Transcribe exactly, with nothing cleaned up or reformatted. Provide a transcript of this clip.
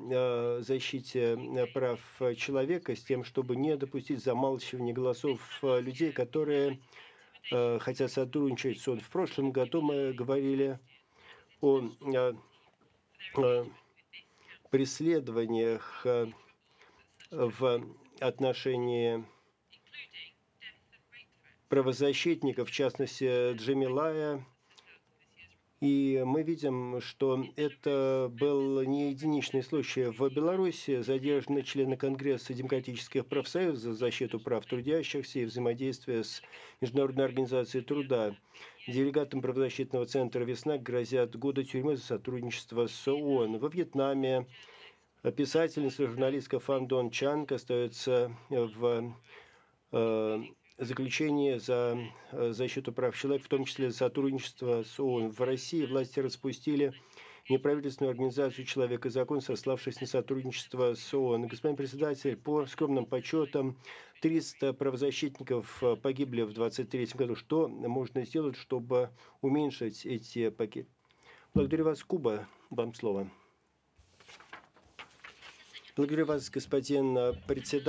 э, защите э, прав э, человека с тем, чтобы не допустить замалчивания голосов э, людей, которые э, хотят сотрудничать с ООН. В прошлом году мы говорили о э, э, преследованиях э, в отношении правозащитников, в частности Джамилая. И мы видим, что это был не единичный случай. В Беларуси задержаны члены Конгресса демократических профсоюзов за защиту прав трудящихся и взаимодействие с Международной организацией труда. Делегатам правозащитного центра «Весна» грозят годы тюрьмы за сотрудничество с ООН. Во Вьетнаме писательница, журналистка Фан Дон Чанг остается в э, заключение за э, защиту прав человека, в том числе за сотрудничество с ООН. В России власти распустили неправительственную организацию «Человек и закон», сославшись на сотрудничество с ООН. Господин председатель, по скромным подсчетам, триста правозащитников э, погибли в двадцать третьем году. Что можно сделать, чтобы уменьшить эти погиб? Благодарю вас, Куба. Вам слово. Благодарю вас, господин э, председатель.